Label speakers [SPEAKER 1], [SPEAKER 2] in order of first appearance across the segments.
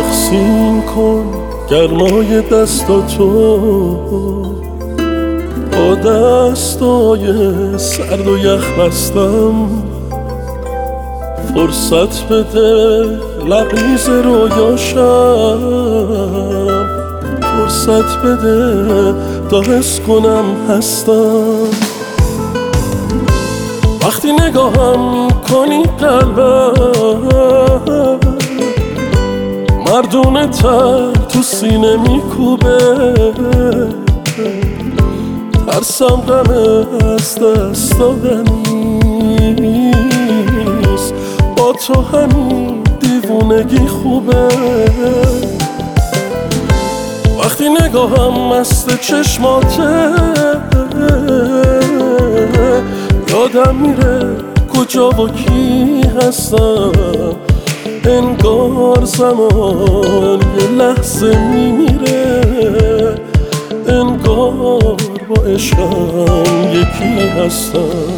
[SPEAKER 1] تقسیم کن گرمای دستاتو با دستای سرد و یخ بستم. فرصت بده لبریز رویاشم، فرصت بده تا حس کنم هستم. وقتی نگاهم کنی قلبم مردونه تر تو سینه میکوبه. ترسم غم از دست دادنیست، با تو همین دیوونگی خوبه. وقتی نگاهم مست چشماته یادم میره کجا و کی هستم. انگار زمان یه لحظه میمیره، انگار با عشقم یکی هستم.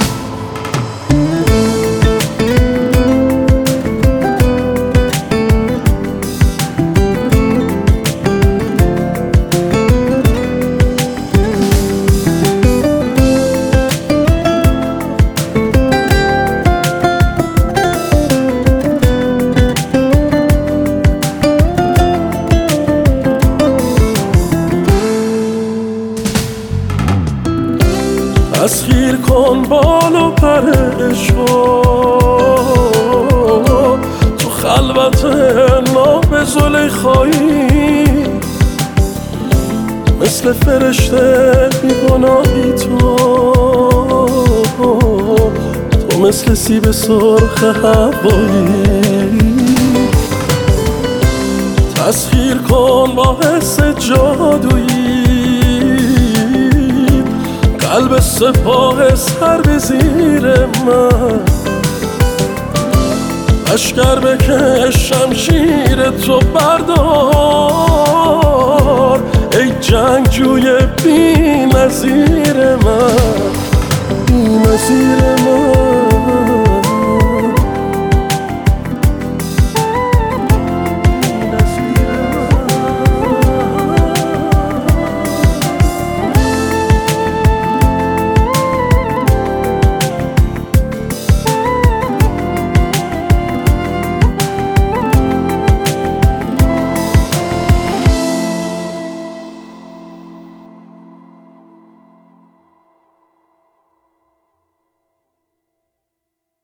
[SPEAKER 1] تسخیر کن بال و پر عشقا تو خلوت ناب زلیخایی. مثل فرشته بیگناهی تو مثل سیب سرخ هوایی. تسخیر کن با حس جادویی قلب سپاه سر به زیر من. لشکر بکش شمشیر تو بردار ای جنگجوی بی نظیر من، بی نظیر